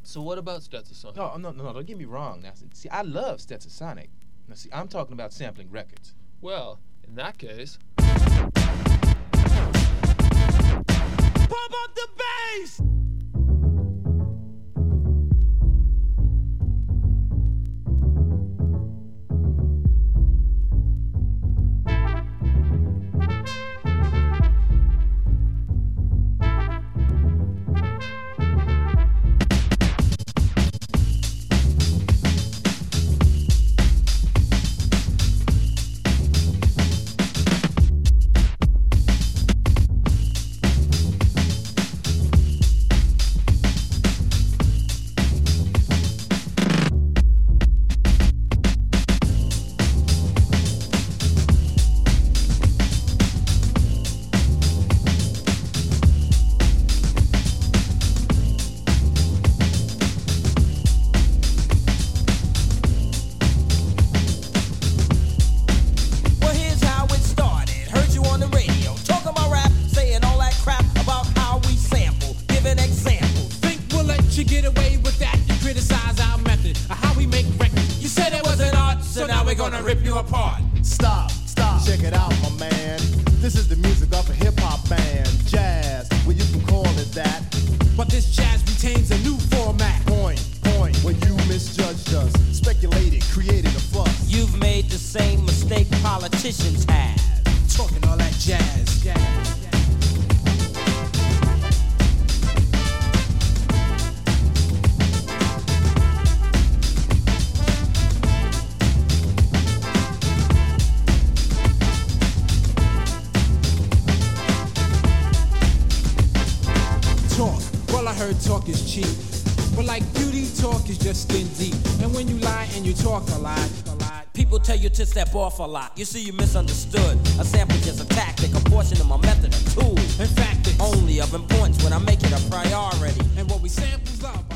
So what about Stetsasonic? No, don't get me wrong. Now, see, I love Stetsasonic. Now, see, I'm talking about sampling records. Well, in that case... Pump up the bass! Check it out, my man. This is the music of a hip-hop band. Jazz, well you can call it that. But this jazz retains a new format. Point, when you misjudged us. Speculated, created a fuss. You've made the same mistake politicians have. Talking all that jazz. Well, I heard talk is cheap, but like beauty, talk is just skin deep. And when you lie and you talk a lot, people tell you to step off a lot. You see, you misunderstood. A sample is a tactic, a portion of my method, a tool. In fact, it's only of importance when I make it a priority. And what we samples up.